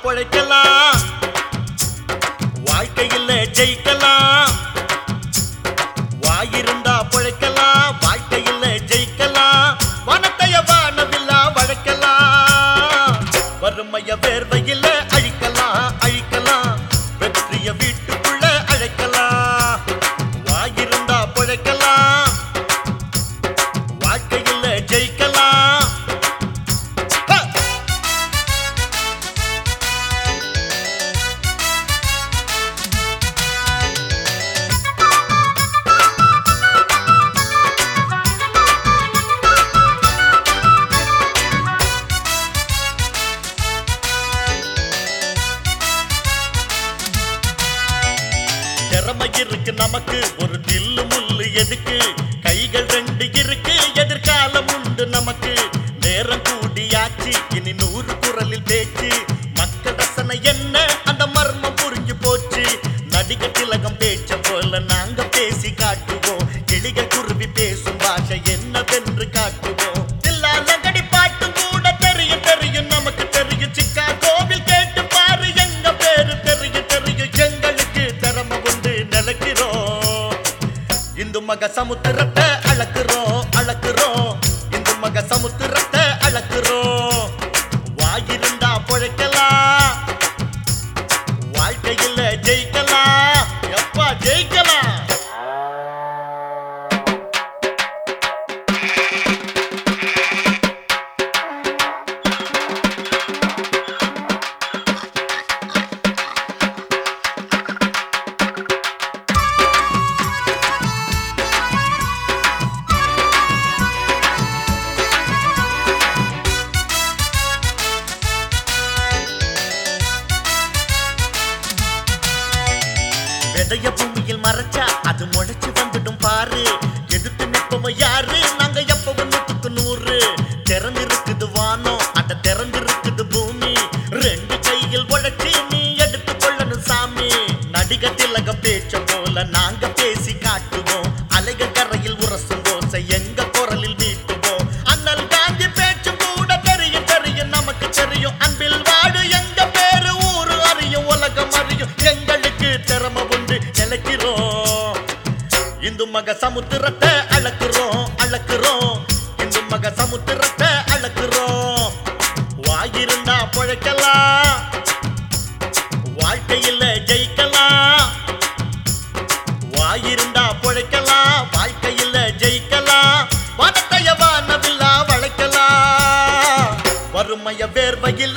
பொழைக்கலாம், வாழ்க்கையில் ஜெயிக்கலாம். வாயிருந்தா பொழைக்கலாம், வாழ்க்கையில் ஜெயிக்கலாம். வனத்தைய வானவில்லா வழக்கலாம், வறுமைய வேர்வையில் அழிக்கலாம் அழிக்கலாம். வெற்றிய வீட்டுக்குள்ள அழைக்கலாம். வாயிருந்தா பொழைக்கலாம், வாழ்க்கையில் ஜெயிக்கலாம். திறமை இருக்கு நமக்கு, ஒரு தில்லு முள்ளு எதுக்கு? கைகள் ரெண்டு இருக்கு, எதிர்காலம் உண்டு நமக்கு. நேரம் கூடியாச்சு, இனி 100 குரலில் பேச்சு. மக்கள் ரசனை என்ன, அந்த மர்மம் புரிஞ்சு போச்சு. நடிகர் திலகம் பேச்ச போல நாங்க பேசி காட்டுவோம். கிளிகள் குருவி பேசும் பாஷை என்னவென்று காட்டுவோம். தில்லாலங்கடி பாட்டு கூட தெரியும் தெரியும் நமக்கு தெரியும். சிக்காகோவில் கேட்டு பாரு, எங்க பேரு தெரியும் தெரியும். எங்களுக்கு திறமை உண்டு, நிலைக்கிறோம். இந்து மக சமுத்திரத்தை அளக்குறோம் அளக்குறோம். இந்து மக சமுத்திரத்தை அளக்குறோம். வாயிருந்தா பொழைக்கலாம், வாழ்க்கையில் ஜெயிக்கலாம். எப்பா ஜெயிக்கலாம். விதைய பூமியில் மறைச்சா அது முளைச்சு வந்துடும் பாரு. எதிர்த்து நிற்பவன் யாரு, நாங்க எப்பவும் 100க்கு 100. திறந்திருக்குது வானம், அத திறந்திருக்குது பூமி. 2 கையில் உழைச்சி நீ எடுத்து கொள்ளணும் சாமி. நடிகர் திலகம் பேச்ச போல நாங்க பேசி காட்டுவோம். அலைகள் கரையில் உரசும் ஓசை எங்க குரலில் வீட்டுவோம். அண்ணல் காந்தி பேச்சு கூட தெரியும் தெரியும் நமக்கு தெரியும். அன்பில் வாடு எங்க பேரு ஊரு அறியும், உலகம் அறியும். எங்களுக்கு திறமை உண்டு, நிலைக்கிறோம். இந்து மக சமுத்திரத்தை அளக்குறோம் அளக்குறோம். இந்து மக சமுத்திரத்தை அளக்குறோம். வாயிருந்தா பொழைக்கலாம், வாழ்க்கையில் ஜெயிக்கலாம். வாயிருந்தா பொழைக்கலாம், வாழ்க்கையில் ஜெயிக்கலாம். வனத்தைய வானவில்லா வளைக்கலாம், வறுமைய வேர்வையில்